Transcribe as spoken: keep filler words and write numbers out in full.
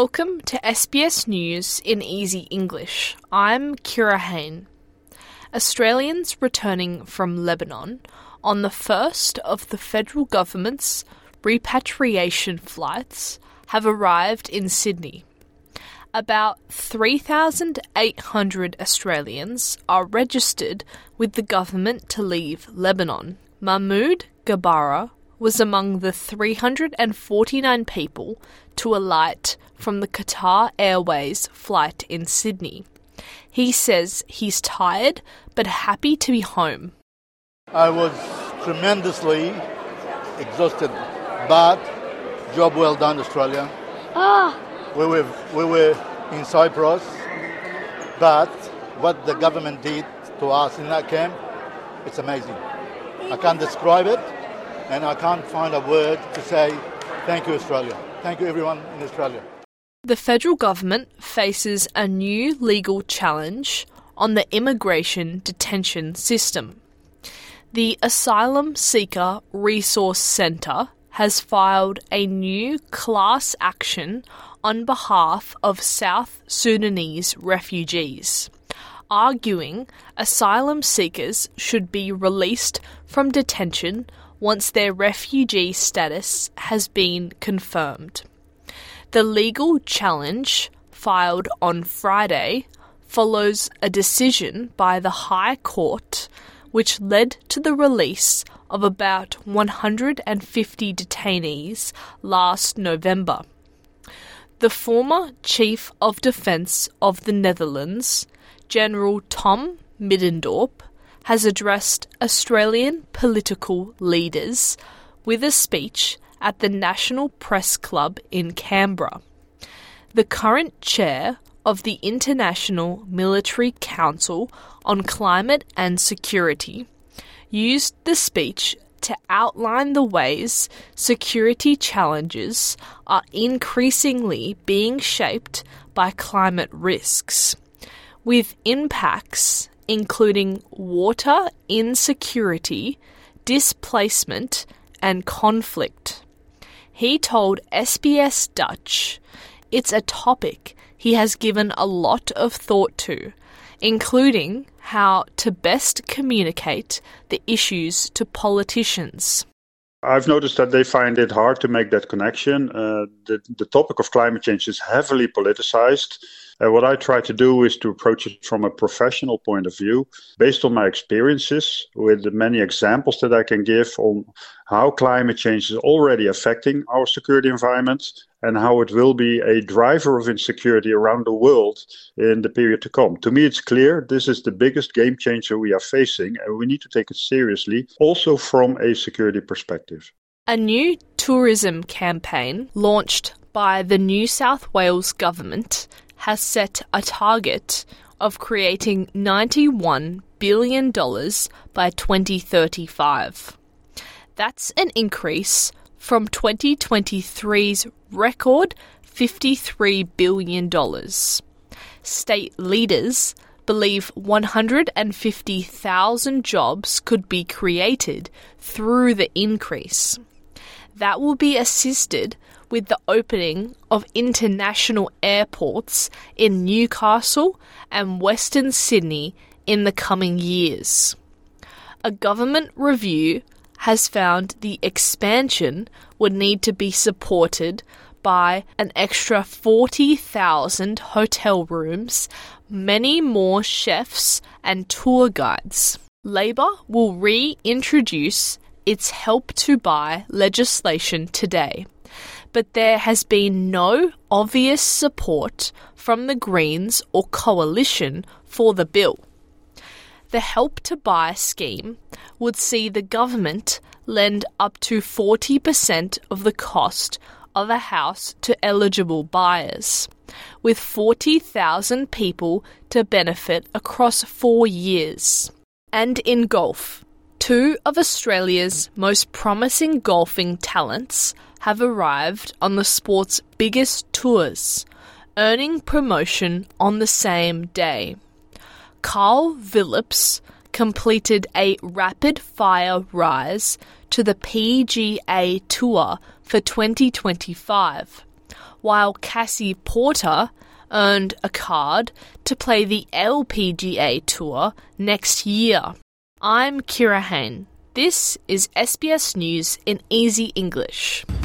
Welcome to S B S News in Easy English. I'm Kira Hain. Australians returning from Lebanon on the first of the federal government's repatriation flights have arrived in Sydney. About three thousand eight hundred Australians are registered with the government to leave Lebanon. Mahmoud Gabara was among the three hundred forty-nine people to alight from the Qatar Airways flight in Sydney. He says he's tired but happy to be home. I was tremendously exhausted, but job well done, Australia. Ah. We were, we were in Cyprus, but what the government did to us in that camp, it's amazing. I can't describe it, and I can't find a word to say thank you, Australia. Thank you, everyone in Australia. The federal government faces a new legal challenge on the immigration detention system. The Asylum Seeker Resource Centre has filed a new class action on behalf of South Sudanese refugees, arguing asylum seekers should be released from detention once their refugee status has been confirmed. The legal challenge, filed on Friday, follows a decision by the High Court which led to the release of about one hundred fifty detainees last November. The former Chief of Defence of the Netherlands, General Tom Middendorp, has addressed Australian political leaders with a speech at the National Press Club in Canberra. The current chair of the International Military Council on Climate and Security used the speech to outline the ways security challenges are increasingly being shaped by climate risks, with impacts including water insecurity, displacement, and conflict. He told S B S Dutch it's a topic he has given a lot of thought to, including how to best communicate the issues to politicians. I've noticed that they find it hard to make that connection. Uh, the, the topic of climate change is heavily politicized. Uh, what I try to do is to approach it from a professional point of view, based on my experiences, with the many examples that I can give on how climate change is already affecting our security environment and how it will be a driver of insecurity around the world in the period to come. To me, it's clear this is the biggest game changer we are facing, and we need to take it seriously, also from a security perspective. A new tourism campaign launched by the New South Wales government has set a target of creating ninety-one billion dollars by twenty thirty-five. That's an increase from twenty twenty-three's record fifty-three billion dollars. State leaders believe one hundred fifty thousand jobs could be created through the increase. That will be assisted with the opening of international airports in Newcastle and Western Sydney in the coming years. A government review has found the expansion would need to be supported by an extra forty thousand hotel rooms, many more chefs and tour guides. Labor will reintroduce its Help to Buy legislation today, but there has been no obvious support from the Greens or Coalition for the bill. The Help to Buy scheme would see the government lend up to forty percent of the cost of a house to eligible buyers, with forty thousand people to benefit across four years. And in golf, two of Australia's most promising golfing talents have arrived on the sport's biggest tours, earning promotion on the same day. Carl Phillips completed a rapid-fire rise to the P G A Tour for twenty twenty-five, while Cassie Porter earned a card to play the L P G A Tour next year. I'm Kira Hain. This is S B S News in Easy English.